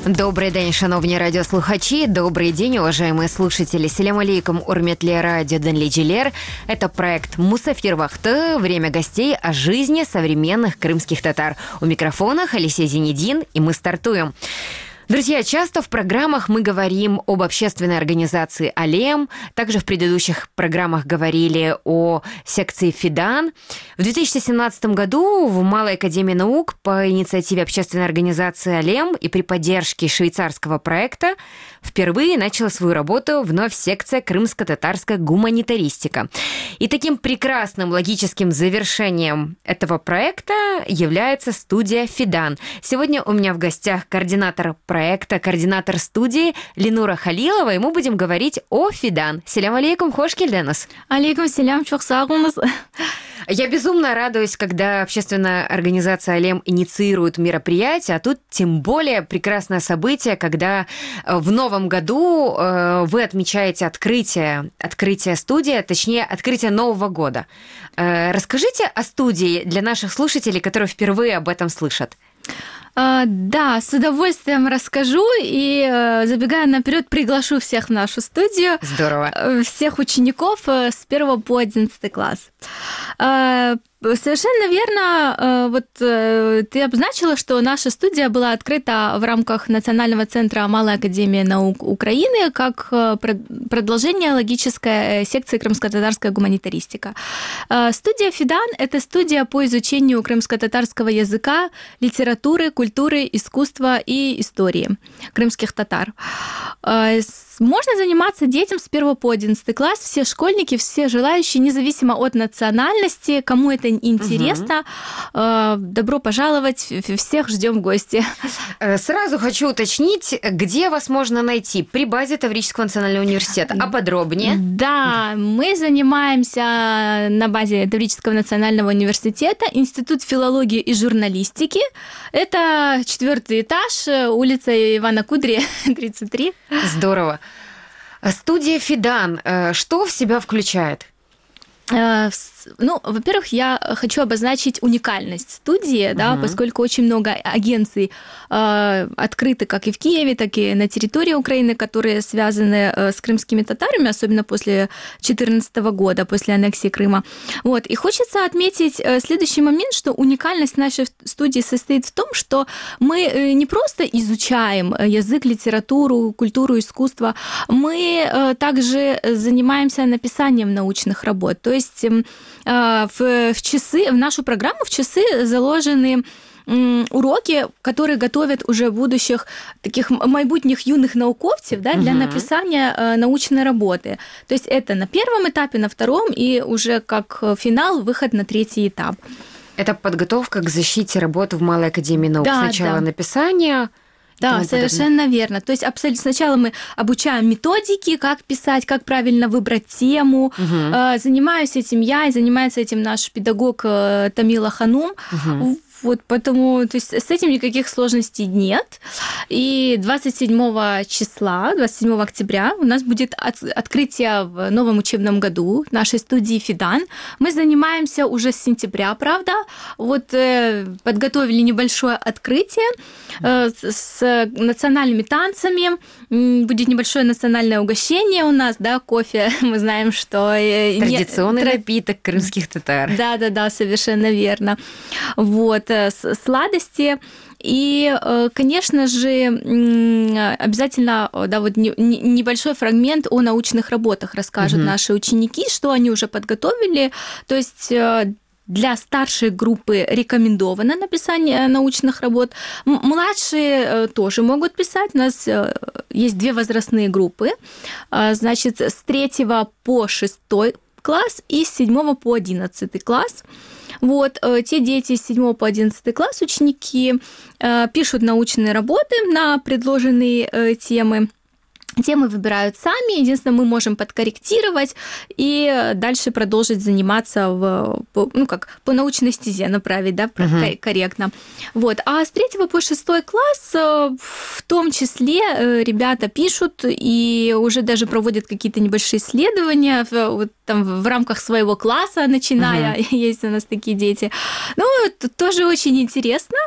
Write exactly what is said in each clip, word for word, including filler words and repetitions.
Добрий день, шановні радиослухачи, добрый день, уважаемые слушатели. Селям алейкум, урметле радио Денлиджилер. Это проект Мусафир Вахты, время гостей о жизни современных крымских татар. У микрофона Алисия Зинедин, и мы стартуем. Друзья, часто в программах мы говорим об общественной организации «Алем». Также в предыдущих программах говорили о секции «Фидан». В две тысячи семнадцатом году в Малой академии наук по инициативе общественной организации «Алем» и при поддержке швейцарского проекта впервые начала свою работу вновь секция «Крымско-татарская гуманитаристика». И таким прекрасным логическим завершением этого проекта является студия «Фидан». Сегодня у меня в гостях координатор проекта, проекта, координатор студии Ленура Халилова, и мы будем говорить о Фидан. Селям алейкум, хош келденіз. Алейкум селям, чок сағыңыз. Я безумно радуюсь, когда общественная организация «Алем» инициирует мероприятие, а тут тем более прекрасное событие, когда в новом году вы отмечаете открытие, открытие студии, точнее, открытие Нового года. Расскажите о студии для наших слушателей, которые впервые об этом слышат. Да, с удовольствием расскажу и, забегая наперед, приглашу всех в нашу студию. Здорово. Всех учеников с первого по одиннадцатый класс. Совершенно верно. Вот ты обозначила, что наша студия была открыта в рамках Национального центра Малой академии наук Украины как продолжение логической секции «Крымско-татарская гуманитаристика». Студия «Фидан» — это студия по изучению крымско-татарского языка, литературы, культуры, искусства и истории крымских татар. Можно заниматься детям с первого по одиннадцатый класс, все школьники, все желающие, независимо от национальности, кому это интересно. Угу. Добро пожаловать, всех ждем в гости. Сразу хочу уточнить, где вас можно найти? При базе Таврического национального университета. А подробнее? Да, мы занимаемся на базе Таврического национального университета, Институт филологии и журналистики. Это четвертый этаж, улица Ивана Кудри, тридцать три. Здорово. Студия «Фидан» что в себя включает? Ну, во-первых, я хочу обозначить уникальность студии, uh-huh. да, поскольку очень много агенций э, открыты как и в Киеве, так и на территории Украины, которые связаны э, с крымскими татарами, особенно после две тысячи четырнадцатого года, после аннексии Крыма. Вот. И хочется отметить э, следующий момент, что уникальность нашей студии состоит в том, что мы э, не просто изучаем язык, литературу, культуру, искусство, мы э, также занимаемся написанием научных работ. То есть э, В, в часы, в нашу программу в часы заложены уроки, которые готовят уже будущих таких майбутніх юных науковцев, да, для uh-huh. написания научной работы. То есть это на первом этапе, на втором и уже как финал выход на третий этап. Это подготовка к защите работы в Малой академии наук. Да, Сначала да. написание. Да, совершенно подобное. Верно. То есть абсолютно сначала мы обучаем методики, как писать, как правильно выбрать тему. Угу. Занимаюсь этим я, и занимается этим наш педагог Тамила Ханум. Угу. Вот, поэтому то есть, с этим никаких сложностей нет. И двадцать седьмого числа, двадцать седьмого октября у нас будет от, открытие в новом учебном году нашей студии «Фидан». Мы занимаемся уже с сентября, правда. Вот э, подготовили небольшое открытие э, с, с национальными танцами. Будет небольшое национальное угощение у нас, да, кофе. Мы знаем, что... Э, Традиционный не... напиток крымских татар. Да-да-да, совершенно верно. Вот. Сладости. И, конечно же, обязательно да, вот небольшой фрагмент о научных работах расскажут угу. наши ученики, что они уже подготовили. То есть для старшей группы рекомендовано написание научных работ. Младшие тоже могут писать. У нас есть две возрастные группы. Значит, с третьего по шестой класс и с седьмого по одиннадцатый класс. Вот, те дети с седьмого по одиннадцатый класс, ученики, пишут научные работы на предложенные темы. Темы выбирают сами, единственное, мы можем подкорректировать и дальше продолжить заниматься в, ну, как, по научной стезе направить, да, uh-huh. корректно. Вот. А с третьего по шестой класс в том числе ребята пишут и уже даже проводят какие-то небольшие исследования вот, там, в рамках своего класса, начиная, uh-huh. есть у нас такие дети. Ну, это тоже очень интересно.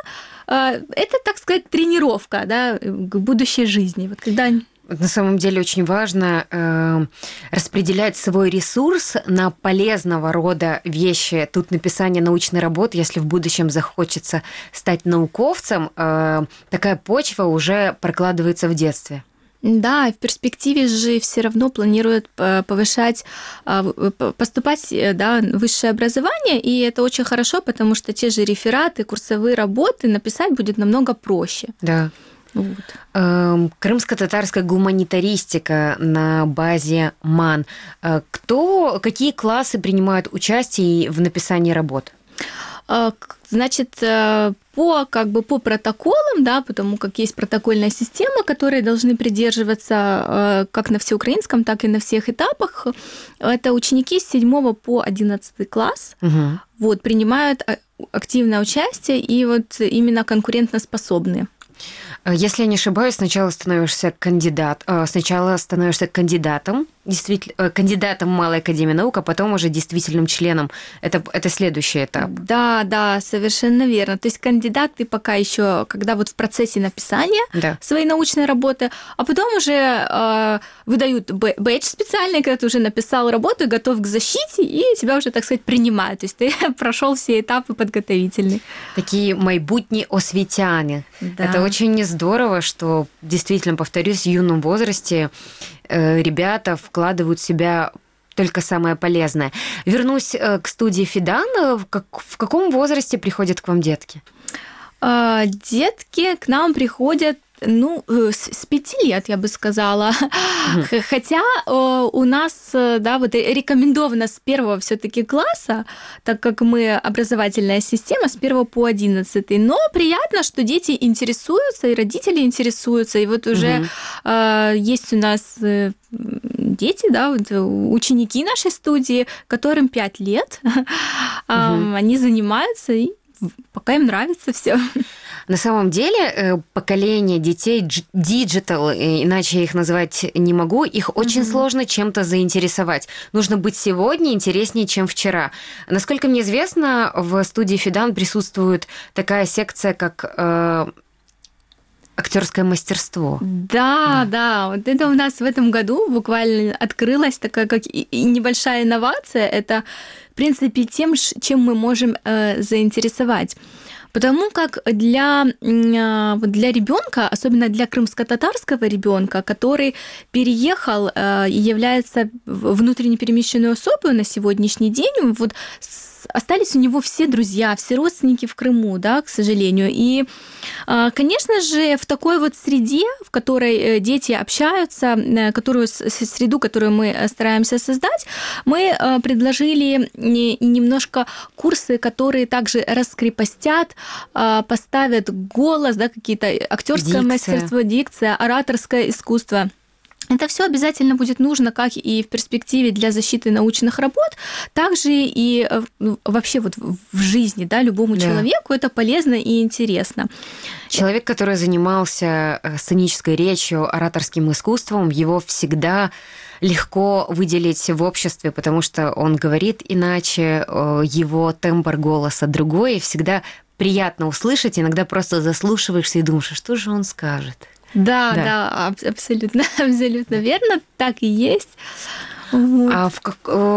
это, так сказать, тренировка, да, к будущей жизни. Вот когда... На самом деле очень важно э, распределять свой ресурс на полезного рода вещи. Тут написание научной работы, если в будущем захочется стать науковцем, э, такая почва уже прокладывается в детстве. Да, и в перспективе же все равно планируют повышать, поступать, да, в высшее образование, и это очень хорошо, потому что те же рефераты, курсовые работы написать будет намного проще. Да. Вот. Крымско-татарская гуманитаристика на базе МАН. Кто, какие классы принимают участие в написании работ? Значит, по, как бы по протоколам, да, потому как есть протокольная система, которой должны придерживаться как на всеукраинском, так и на всех этапах, это ученики с седьмого по одиннадцатый класс, угу. вот, принимают активное участие и вот именно конкурентоспособные. Если я не ошибаюсь, сначала становишься кандидат, сначала становишься кандидатом, действительно, кандидатом Малой академии наук, а потом уже действительным членом. Это, это следующий этап. Да, да, совершенно верно. То есть кандидат ты пока еще, когда вот в процессе написания да. своей научной работы, а потом уже э, выдают бэдж специальный, когда ты уже написал работу и готов к защите, и тебя уже, так сказать, принимают. То есть ты прошел все этапы подготовительные. Такие майбутні освітяни. Да. Это очень здорово, что действительно, повторюсь, в юном возрасте ребята вкладывают в себя только самое полезное. Вернусь к студии Фидан. В каком возрасте приходят к вам детки? Детки к нам приходят, ну, с пяти лет, я бы сказала. Mm-hmm. Хотя у нас, да, вот рекомендовано с первого все-таки класса, так как мы образовательная система, с первого по одиннадцатый. Но приятно, что дети интересуются, и родители интересуются. И вот уже mm-hmm. есть у нас дети, да, вот ученики нашей студии, которым пять лет. Mm-hmm. Они занимаются, и пока им нравится все. На самом деле поколение детей диджитал, иначе я их назвать не могу, их очень mm-hmm. сложно чем-то заинтересовать. Нужно быть сегодня интереснее, чем вчера. Насколько мне известно, в студии Фидан присутствует такая секция, как э, актерское мастерство. Да, да, да, вот это у нас в этом году буквально открылась такая как и небольшая инновация. Это, в принципе, тем, чем мы можем э, заинтересовать. Потому как для, для ребенка, особенно для крымско-татарского ребенка, который переехал и является внутренне перемещенной особой на сегодняшний день, вот остались у него все друзья, все родственники в Крыму, да, к сожалению. И, конечно же, в такой вот среде, в которой дети общаются, которую, среду, которую мы стараемся создать, мы предложили немножко курсы, которые также раскрепостят, поставят голос, да, какие-то актерское мастерство, дикция, ораторское искусство. Это все обязательно будет нужно как и в перспективе для защиты научных работ, так же и вообще вот в жизни, да, любому да. человеку это полезно и интересно. Человек, который занимался сценической речью, ораторским искусством, его всегда легко выделить в обществе, потому что он говорит иначе, его тембр голоса другой, и всегда приятно услышать, иногда просто заслушиваешься и думаешь, что же он скажет. Да, да, да, абсолютно, абсолютно верно, так и есть. Вот. А в как...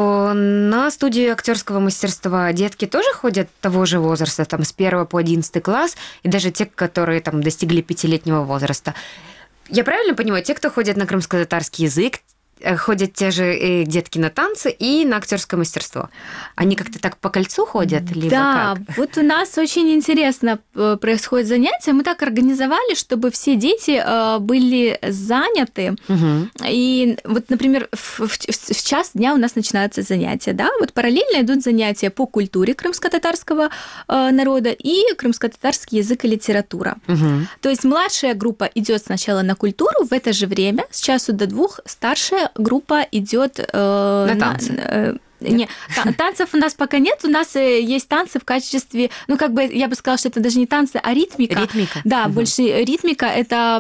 на студию актерского мастерства детки тоже ходят того же возраста, там с первого по одиннадцатый класс, и даже те, которые там достигли пятилетнего возраста. Я правильно понимаю, те, кто ходят на крымско-татарский язык, ходят те же детки на танцы и на актерское мастерство. Они как-то так по кольцу ходят? Либо да, как? Вот у нас очень интересно происходит занятие. Мы так организовали, чтобы все дети были заняты. Угу. И вот, например, в, в, в час дня у нас начинаются занятия. Да? Вот параллельно идут занятия по культуре крымско-татарского народа и крымско-татарский язык и литература. Угу. То есть младшая группа идет сначала на культуру, в это же время, с часу до двух, старшая группа идет э, на танцы. На, э, Не, танцев у нас пока нет. У нас есть танцы в качестве, ну, как бы, я бы сказала, что это даже не танцы, а ритмика. Ритмика? Да, угу. Больше ритмика. Это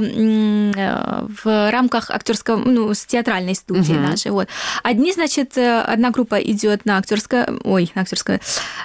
в рамках актерского, ну, с театральной студии угу. нашей. Вот. Одни, значит, одна группа идет на актерское, ой, на актерское,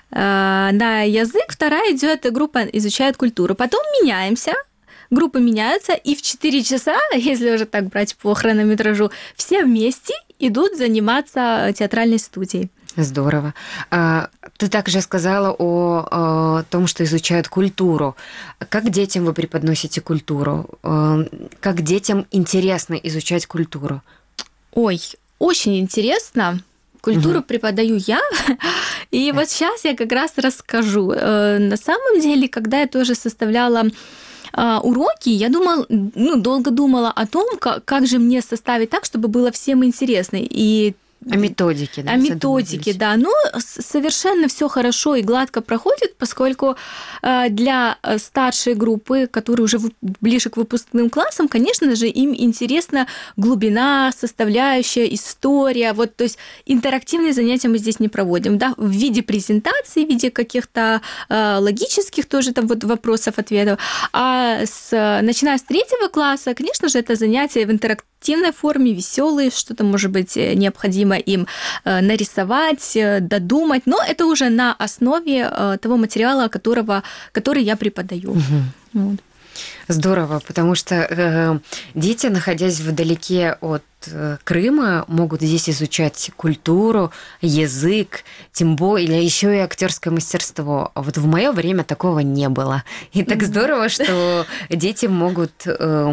на язык, вторая идет группа изучает культуру. Потом меняемся. Группы меняются, и в четыре часа, если уже так брать по хронометражу, все вместе идут заниматься театральной студией. Здорово. Ты также сказала о, о том, что изучают культуру. Как детям вы преподносите культуру? Как детям интересно изучать культуру? Ой, очень интересно. Культуру угу. преподаю я, и вот сейчас я как раз расскажу. На самом деле, когда я тоже составляла уроки, я думала, ну, долго думала о том, как, как же мне составить так, чтобы было всем интересно. И О методике, да? О методике, да. Но совершенно все хорошо и гладко проходит, поскольку для старшей группы, которые уже ближе к выпускным классам, конечно же, им интересна глубина, составляющая, история. Вот, то есть интерактивные занятия мы здесь не проводим, да, в виде презентации, в виде каких-то логических тоже там вот вопросов, ответов. А с, начиная с третьего класса, конечно же, это занятия в интерактивной форме, веселые, что-то, может быть, необходимо им нарисовать, додумать, но это уже на основе того материала, которого, который я преподаю. Угу. Вот. Здорово, потому что э, дети, находясь вдалеке от э, Крыма, могут здесь изучать культуру, язык, тем более еще и актерское мастерство. А вот в мое время такого не было. И так здорово, что дети могут э,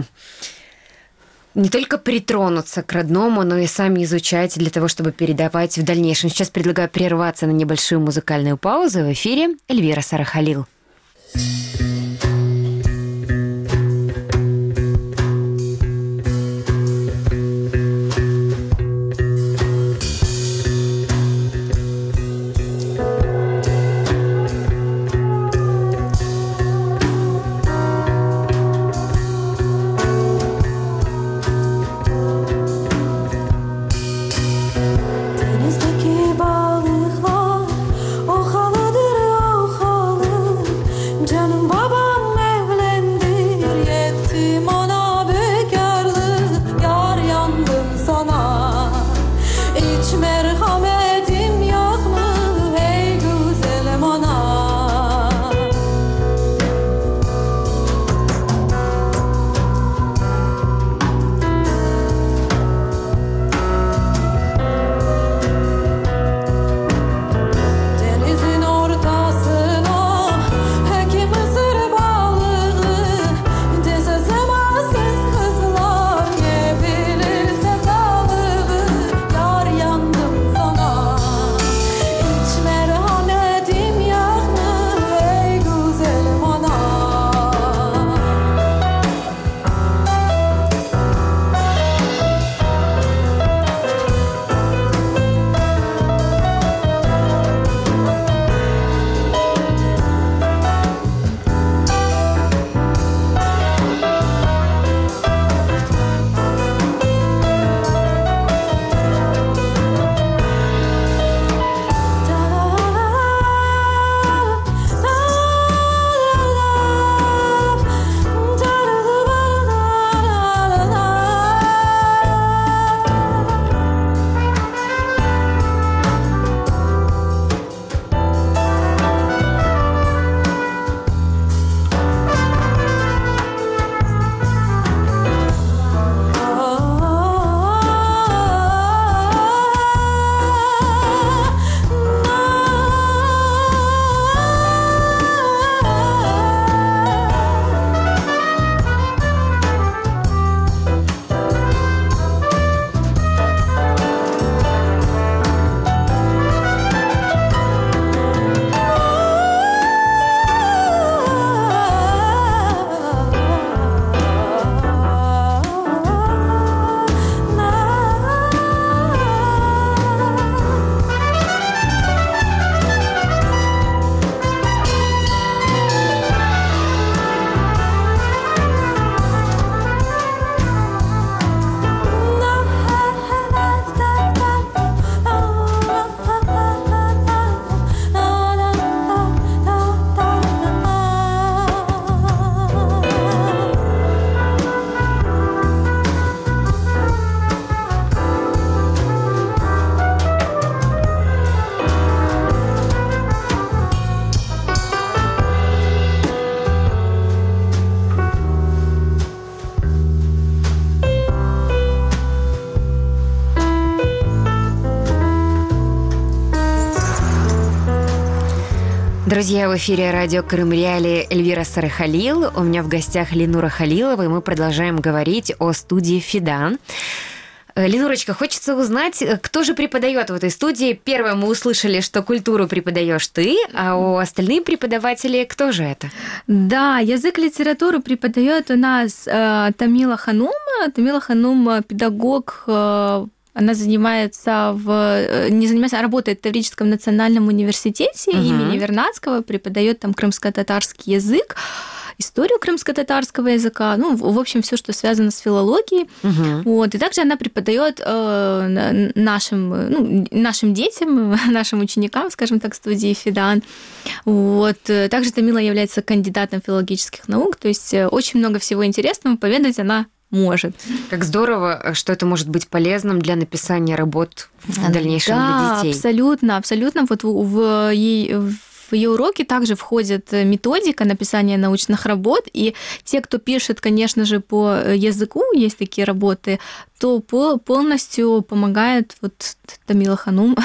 не только притронуться к родному, но и сами изучать для того, чтобы передавать в дальнейшем. Сейчас предлагаю прерваться на небольшую музыкальную паузу. В эфире Эльвира Сарахалил. Denizdeki balıklar o haladır o halı. Друзья, в эфире радио Крым Реалии Эльвира Сарыхалил. У меня в гостях Ленура Халилова, и мы продолжаем говорить о студии «Фидан». Ленурочка, хочется узнать, кто же преподает в этой студии. Первое, мы услышали, что культуру преподаешь ты, а у остальные преподаватели кто же это? Да, язык, литературу преподает у нас э, Тамила Ханум. Тамила Ханум педагог. Э, Она занимается в... не занимается, а работает в Таврическом национальном университете uh-huh. имени Вернадского, преподает там крымско-татарский язык, историю крымско-татарского языка, ну, в общем, все, что связано с филологией. Uh-huh. Вот. И также она преподает э, нашим, ну, нашим детям, нашим ученикам, скажем так, студии «Фидан». Вот. Также Тамила является кандидатом филологических наук, то есть очень много всего интересного поведать она может. Как здорово, что это может быть полезным для написания работ в дальнейшем да, для детей. Абсолютно, абсолютно. Вот в, в, в ее уроки также входит методика написания научных работ, и те, кто пишет, конечно же, по языку, есть такие работы, то полностью помогает вот Тамила Ханум.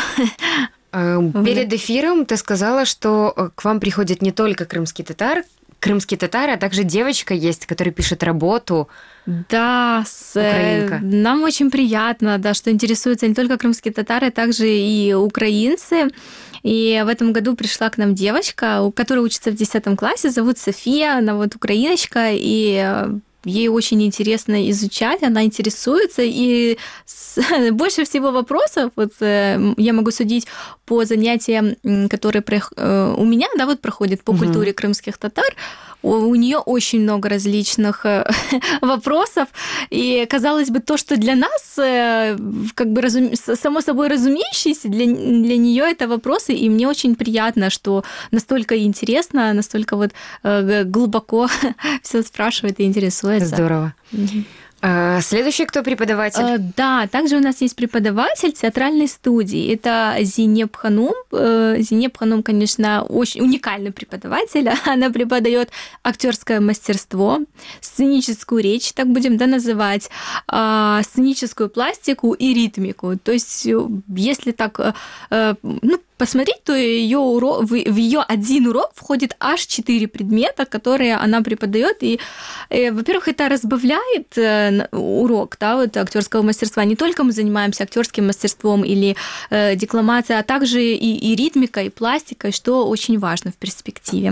Перед эфиром ты сказала, что к вам приходит не только крымский татар, крымские татары, а также девочка есть, которая пишет работу. Да, с... нам очень приятно, да, что интересуются не только крымские татары, а также и украинцы. И в этом году пришла к нам девочка, которая учится в десятом классе, зовут София, она вот украиночка, и ей очень интересно изучать, она интересуется, и больше всего вопросов, вот я могу судить по занятиям, которые у меня, да, вот проходят по культуре крымских татар, у нее очень много различных вопросов, и, казалось бы, то, что для нас как бы разум... само собой разумеющееся, для, для нее это вопросы, и мне очень приятно, что настолько интересно, настолько вот глубоко все спрашивает и интересуется. Здорово. Следующий кто преподаватель? Да, также у нас есть преподаватель театральной студии. Это Зинеп Ханум. Зинеп Ханум, конечно, очень уникальный преподаватель. Она преподает актерское мастерство, сценическую речь, так будем, да, называть, сценическую пластику и ритмику. То есть, если так, ну, посмотреть, то ее урок, в ее один урок входит аж четыре предмета, которые она преподает. И, и, во-первых, это разбавляет урок, да, вот, актерского мастерства. Не только мы занимаемся актерским мастерством или э, декламацией, а также и, и ритмикой, и пластикой, что очень важно в перспективе.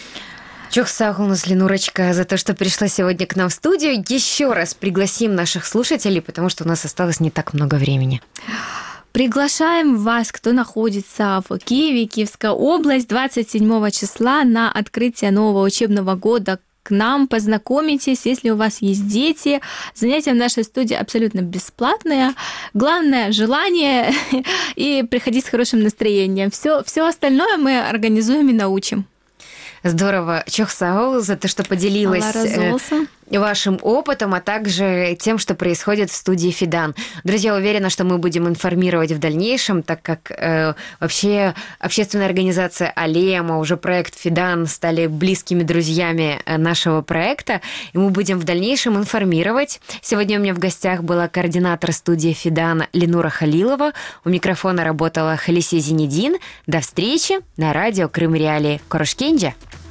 Чох сагулнус, Ленурочка, за то, что пришла сегодня к нам в студию. Еще раз пригласим наших слушателей, потому что у нас осталось не так много времени. Приглашаем вас, кто находится в Киеве, Киевская область, двадцать седьмого числа на открытие нового учебного года. К нам познакомитесь, если у вас есть дети. Занятия в нашей студии абсолютно бесплатные. Главное – желание и приходить с хорошим настроением. Все, все остальное мы организуем и научим. Здорово. Чох сау за то, что поделилась вашим опытом, а также тем, что происходит в студии «Фидан». Друзья, уверена, что мы будем информировать в дальнейшем, так как э, вообще общественная организация «Алема», уже проект «Фидан» стали близкими друзьями нашего проекта, и мы будем в дальнейшем информировать. Сегодня у меня в гостях была координатор студии «Фидан» Ленура Халилова. У микрофона работала Халисе Зинедин. До встречи на радио Крым Реалии. Корошкенджа!